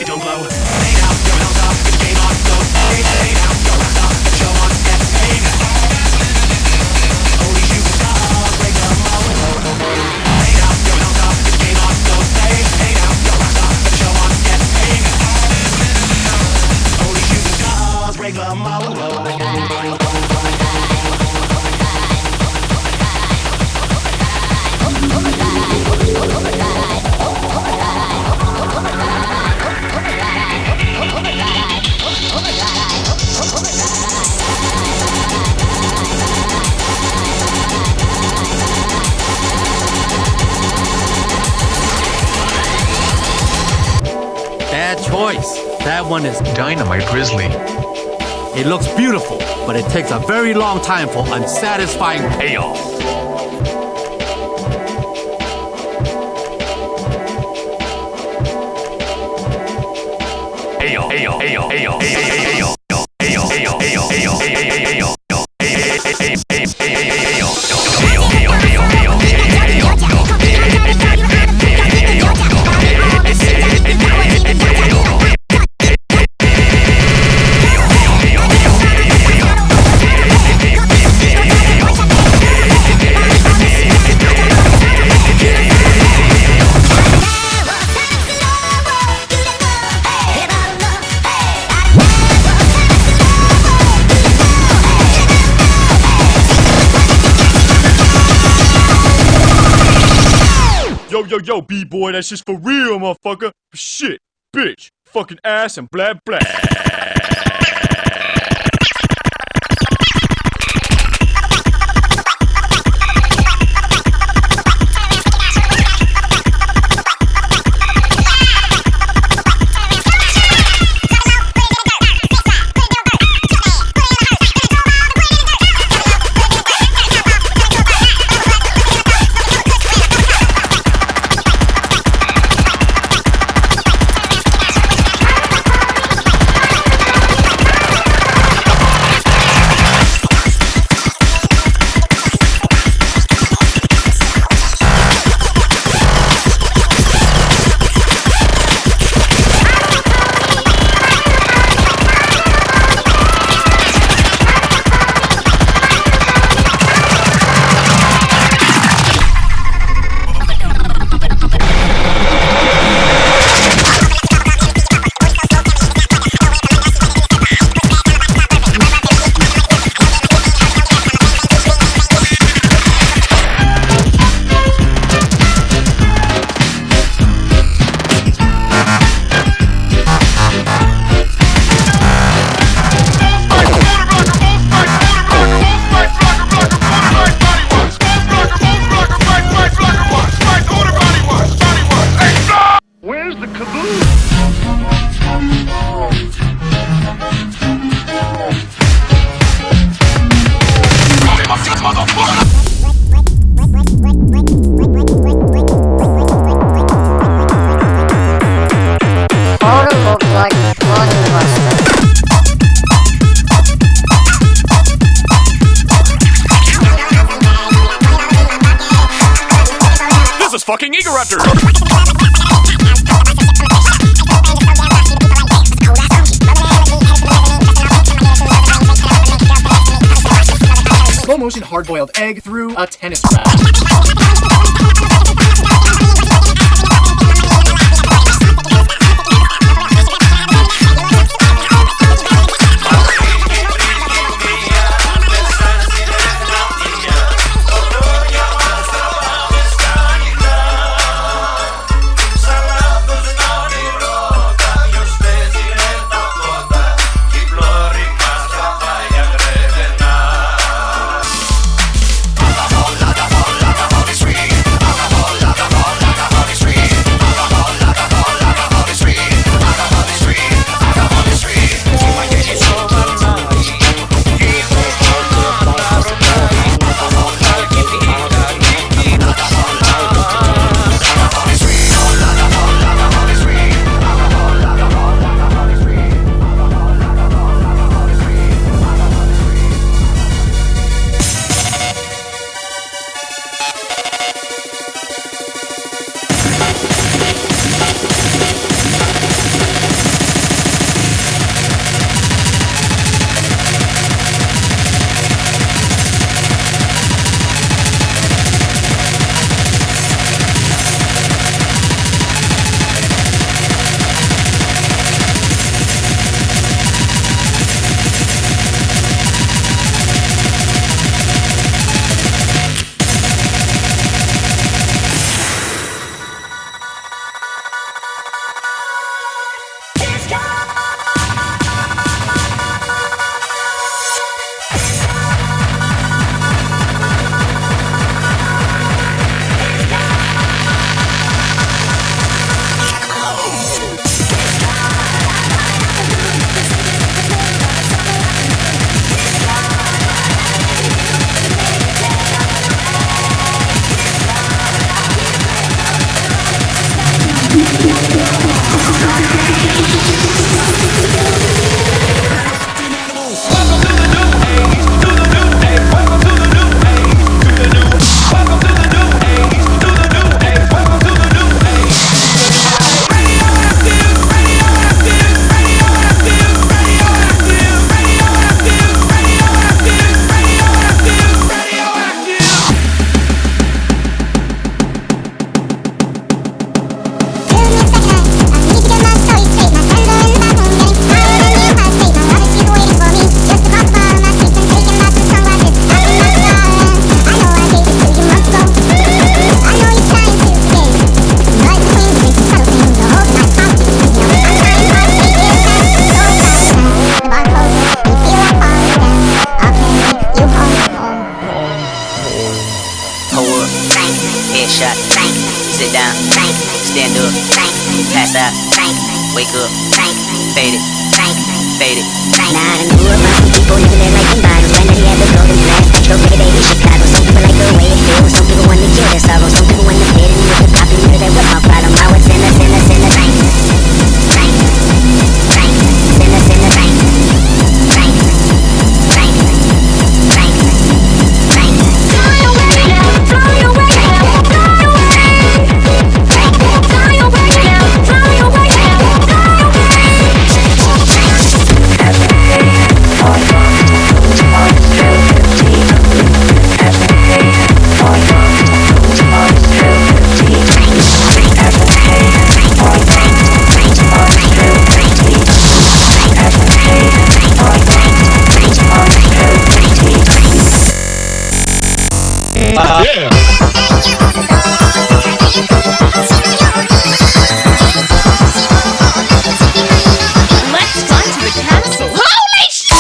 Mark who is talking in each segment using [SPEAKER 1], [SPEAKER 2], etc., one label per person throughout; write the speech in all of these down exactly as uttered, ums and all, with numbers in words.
[SPEAKER 1] it don't blow. Hey now, you're on top, get the game on, go. Hey, hey now, you're on top, the show on, yeah, hey now. Only shooting stars break the mold. Hey now, you're on top, get the game on, go. Hey, hey now, you're on top, the show on, yeah, hey now. Only shooting stars break the mold.
[SPEAKER 2] Bad choice. That one is
[SPEAKER 3] Dynamite Grizzly.
[SPEAKER 2] It looks beautiful, but it takes a very long time for unsatisfying payoff.
[SPEAKER 1] Ayo, ayo, ayo, ayo, ayo, ayo, ayo, ayo, ayo, ayo, ayo,
[SPEAKER 4] Yo, yo, yo, B-boy, that's just for real, motherfucker. Shit, bitch, fucking ass and blah, blah. This is fucking Egaraptor!
[SPEAKER 5] Slow motion hard-boiled egg through a tennis racket.
[SPEAKER 1] Sweet.
[SPEAKER 3] faded, faded. Now I done grew up around people living their life in bottles. When they had the golden flask, metro pretty baby Chicago. Some people like the way it feels, some people want to kill their sorrow. Some people want to fit in with the popular, that was my problem. I was in a, in a, in a bank, bank, bank, in a, in a bank, bank, bank, bank, bank. Fly away now, fly away now, fly away. Fly away now, fly away now, fly away.
[SPEAKER 6] Let's fly to the castle. Holy shit!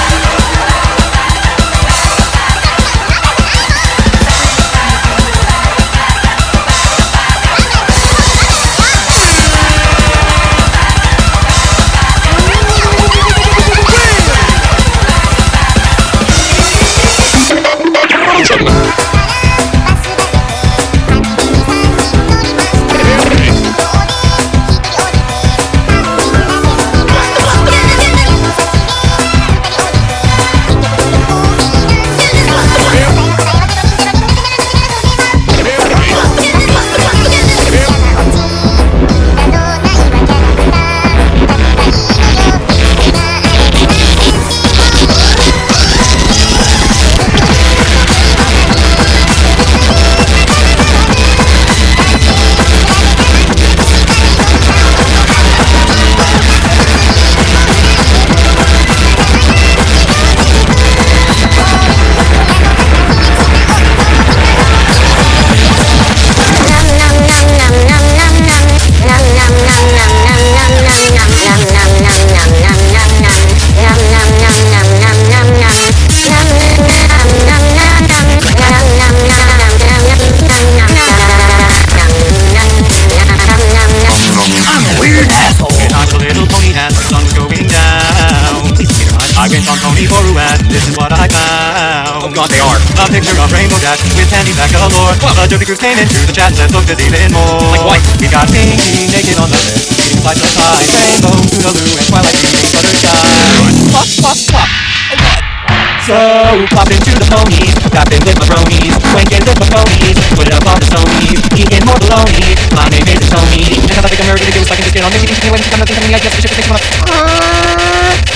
[SPEAKER 7] I've been on Tony for Ruan, this is what I found. Oh god, they are. A picture of Rainbow Dash with Tandy back galore. A dirty cruise came into the chat and looked at even more. Like what? We got Pinky naked on the bed, eating slices of pie. Rainbow, Toodaloo, and Twilight eating buttersky. Plop, plop, plop. Oh god. So, pop into the ponies, tap in with my bronies, wank in with my ponies, put it up on the stonies, eating more baloney. My name is Tony, and I think I'm ready to do is like a on me, when you come up with something I guess we should take one up.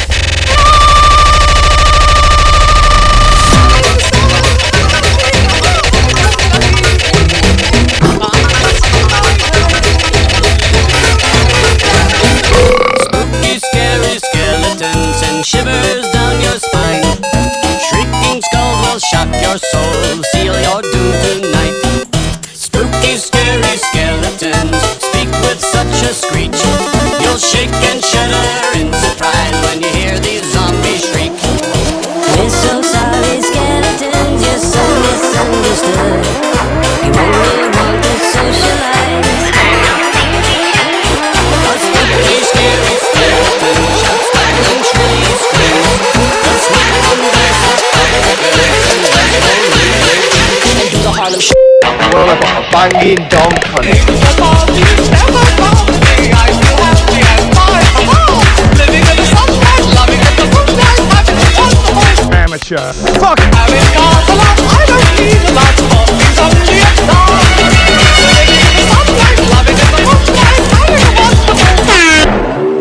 [SPEAKER 8] Shivers down your spine. Shrieking skulls will shock your soul, seal your doom tonight. Spooky, scary skeletons speak with such a screech. You'll shake and shudder in surprise when you hear these zombies shriek. We're so sorry, skeletons, you're so misunderstood. You only want to socialize. A spooky, scary skeleton shouts back and shrilly screams. The sweet wonders of Africa and do the Harlem Sh**.
[SPEAKER 9] Well, I'm a banging donkey. Amateur. Fuck! Having got a lot, I don't need a lot of these only a star. Living in the sunlight, loving in the moonlight, having a wonderful time.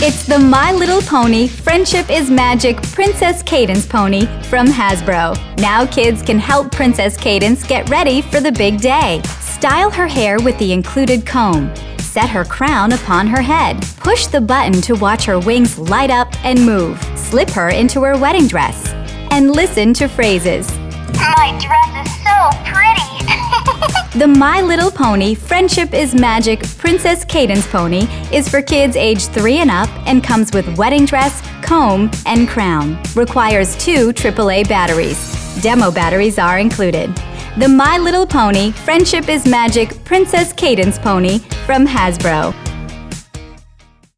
[SPEAKER 10] It's the My Little Pony Friendship is Magic Princess Cadence pony from Hasbro. Now kids can help Princess Cadence get ready for the big day. Style her hair with the included comb. Set her crown upon her head. Push the button to watch her wings light up and move. Slip her into her wedding dress. And listen to phrases.
[SPEAKER 3] My dress is so pretty.
[SPEAKER 10] The My Little Pony Friendship is Magic Princess Cadence pony is for kids age three and up and comes with wedding dress, comb, and crown. Requires two triple A batteries. Demo batteries are included. The My Little Pony Friendship is Magic Princess Cadence pony from Hasbro.